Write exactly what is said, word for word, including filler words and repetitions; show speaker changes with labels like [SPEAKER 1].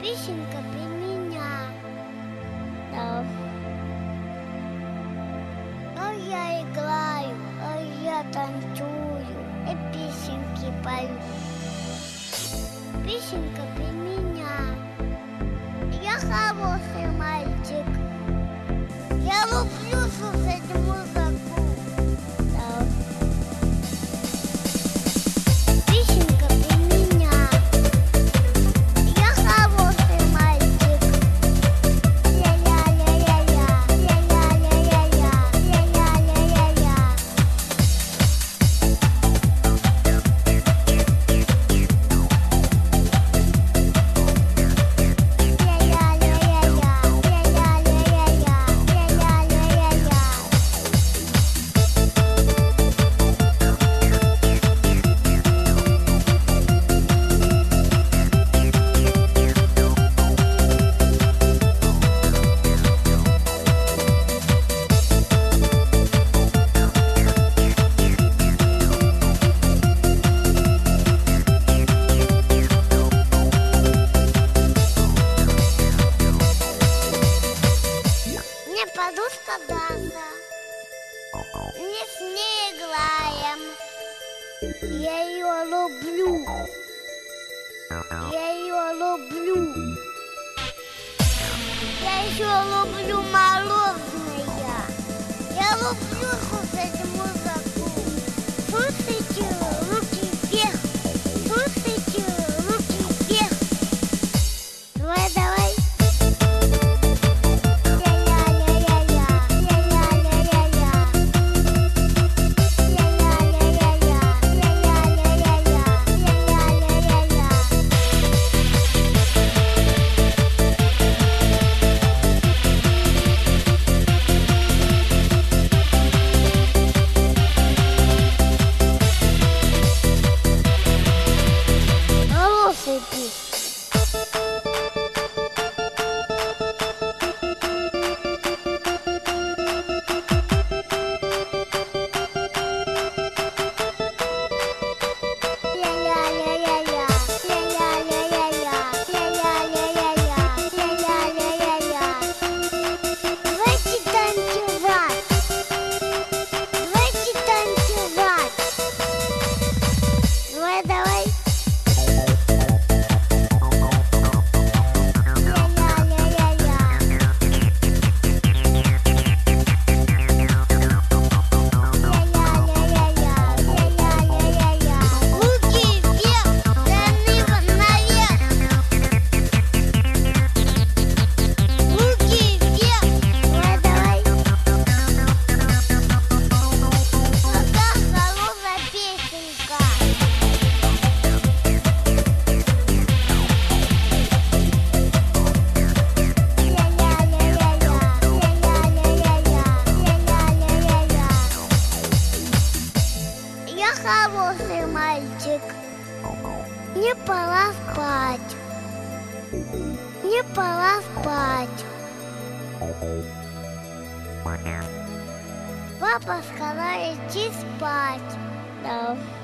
[SPEAKER 1] Песенка про меня. Да. А я играю, а я танцую и песенки пою. Песенка про меня. Я хороший мальчик. Я люблю слушать музыку. Да. Песенка про меня. Я хороший мальчик. Ля-ля-ля-ля-ля, ля-ля-ля-ля-ля, ля-ля-ля-ля-ля. Мне подушка Даша, не с ней играем. Я ее люблю, я ее люблю. Я еще люблю мороженое. Я люблю слушать музыку. Слушайте, руки вверх. Слушайте, руки вверх. Давай, давай. Хороший мальчик. Мне пора спать. Мне пора спать. Папа сказал идти спать. Да.